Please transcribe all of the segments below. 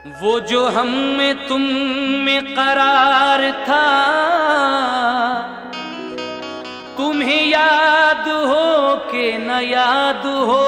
वो जो हम में तुम में करार था, तुम्हें याद हो के न याद हो,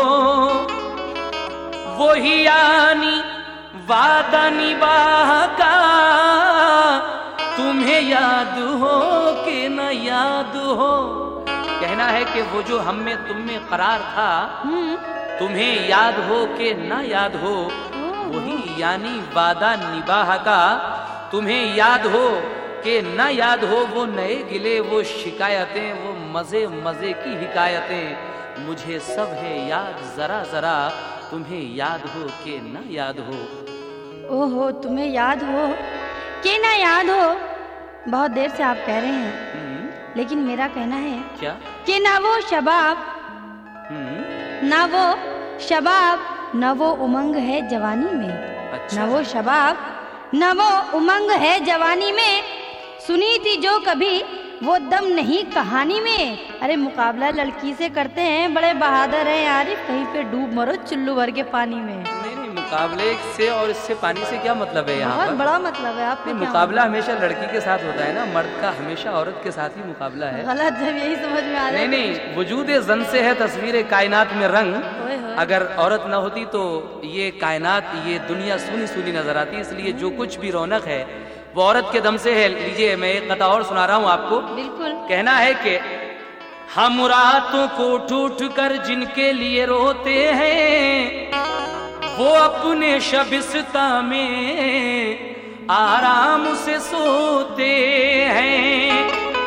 वो ही यानी वादा निभाह का, तुम्हें याद हो के न याद हो। कहना है कि वो जो हम में तुम में करार था, तुम्हें याद हो के न याद हो, वही यानी वादा निभाह का, तुम्हें याद हो कि न याद हो। वो नए गिले, वो शिकायतें, वो मजे मजे की हिकायतें, मुझे सब है याद जरा जरा, तुम्हें याद हो कि न याद हो। ओहो, तुम्हें याद हो कि न याद हो, बहुत देर से आप कह रहे हैं, लेकिन मेरा कहना है क्या कि ना वो शबाब, ना वो शबाब, न वो उमंग है जवानी में। अच्छा। न वो शबाब, न वो उमंग है जवानी में, सुनी थी जो कभी वो दम नहीं कहानी में। अरे मुकाबला लड़की से करते हैं, बड़े बहादुर हैं यार, कहीं पे डूब मरो चुल्लू भर के पानी में। नहीं नहीं, मुकाबले से और इससे पानी से क्या मतलब है यहाँ बहुत पर? बड़ा मतलब है। आपने मुकाबला हमेशा लड़की के साथ होता है ना, मर्द का हमेशा औरत के साथ ही मुकाबला है। गलत जब यही समझ में आ रहा है। नहीं नहीं, वजूद जन से है तस्वीर कायनात में रंग। अगर औरत न होती तो ये कायनात, ये दुनिया सूनी सूनी नजर आती। इसलिए जो कुछ भी रौनक है वो औरत के दम से है। लीजिए, मैं एक कथा और सुना रहा हूँ आपको। बिल्कुल। कहना है कि हम रातों को उठ उठ कर जिनके लिए रोते हैं, वो अपने शबिस्ता में आराम से सोते हैं।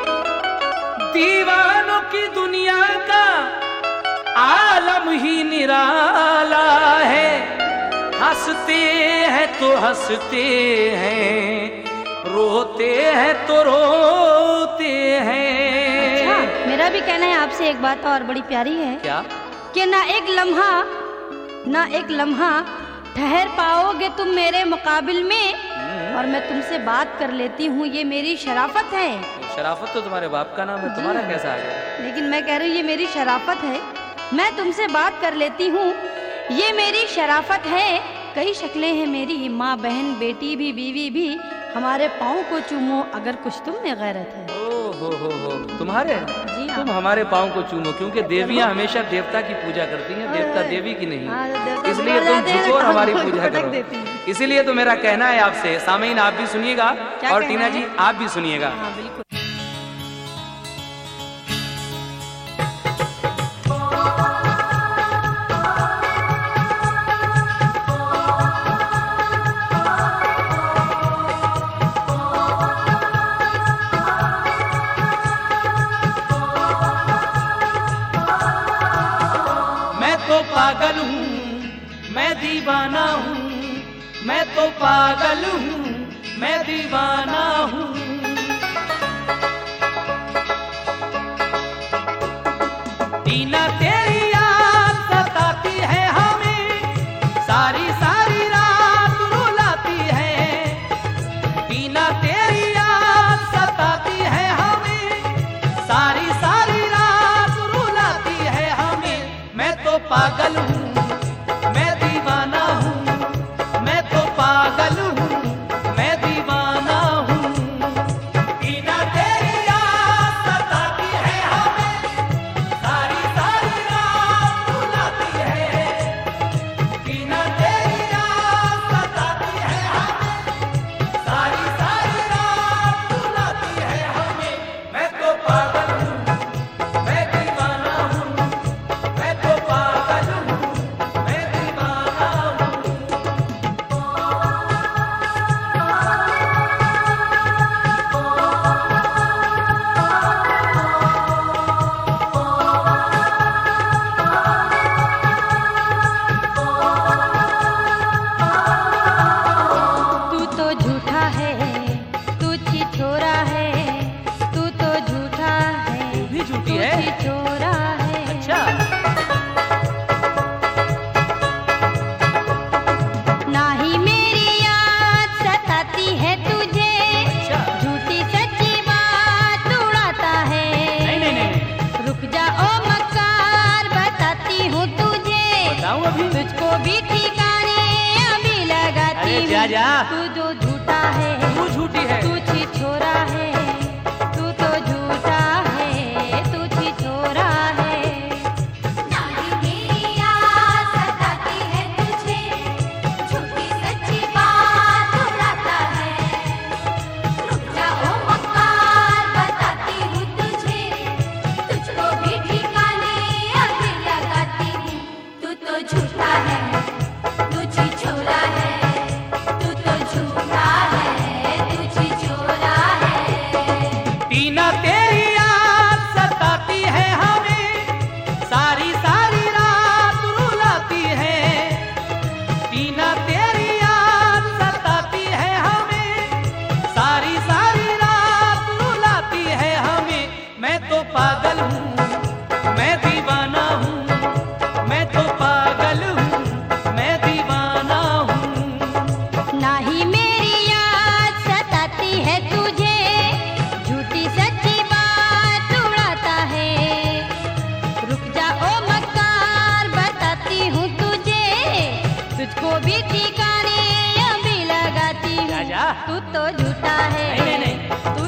दीवानों की दुनिया का आलम ही निराला है, हंसते हैं तो हंसते हैं, रोते हैं तो रोते हैं। अच्छा, मेरा भी कहना है आपसे एक बात और बड़ी प्यारी है। क्या? कि ना एक लम्हा ठहर पाओगे तुम मेरे मुकाबिल में, और मैं तुमसे बात कर लेती हूँ, ये मेरी शराफत है। शराफत तो तुम्हारे बाप का नाम है, तुम्हारा कैसा आ गया? लेकिन मैं कह रही हूँ ये मेरी शराफत है, मैं तुमसे बात कर लेती हूँ, ये मेरी शराफत है। कई शक्लें हैं मेरी, माँ बहन बेटी भी बीवी भी, हमारे पाँव को चूमो अगर कुछ तुम में गैरत है। हो तुम्हारे? जी हाँ। तुम हमारे पाँव को चूमो, क्योंकि देवियाँ हमेशा देवता की पूजा करती हैं, देवता देवी की नहीं। इसलिए तुम झुको और हमारी पूजा करो। इसीलिए तो मेरा कहना है आपसे, सामीन आप भी सुनिएगा और टीना जी आप भी सुनिएगा। हाँ, बिल्कुल। पागल हूँ मैं दीवाना हूँ, मैं तो पागल हूँ मैं दीवाना हूँ। टीना तेरी याद सताती है हमें, सारी सारी रात रुलाती है। टीना तेरी याद सताती है हमें, सारी सारी रात रुलाती है हमें। मैं तो पागल हूँ मैं दीवाना हूँ, मैं तो पागल हूँ मैं दीवाना हूँ। टीना तेरी याद सताती है हमें, सारी सारी रात रुलाती है। टीना तेरी याद सताती है हमें, सारी सारी रात रुलाती है हमें। मैं तो पागल हूँ मैं दीवाना हूँ, मैं तो पागल हूँ। राजा तू जो झूठा है, तू झूठी है, तू छिछोरा है, तू तो झूठा है, तू छिछोरा है। नारी मेरी याद सताती है तुझे, झूठी सच्ची बात उड़ाता है। रुक जाओ मक्कार बताती हूँ तुझे, तुझको भी ठिकाने अभी लगाती हूँ। तू तो झूठा है, तू छिछोरा है, तू तो झूठा है, तू छिछोरा है। टीना तेरी याद सताती है हमें, सारी सारी रात रुलाती है। टीना तेरी याद सताती है हमें, सारी सारी रात रुलाती है हमें। मैं तो पागल हूँ, मैं दीवाना हूँ, मैं तो पागल हूँ, मैं दीवाना हूँ। ना ही मेरी याद सताती है तुझे, झूठी सच्ची बात उड़ाता है। रुक जाओ मक्कार बताती हूँ तुझे, तुझको भी ठिकाने अभी लगाती हूँ। राजा तू तो झूठा है, नहीं, नहीं, नहीं।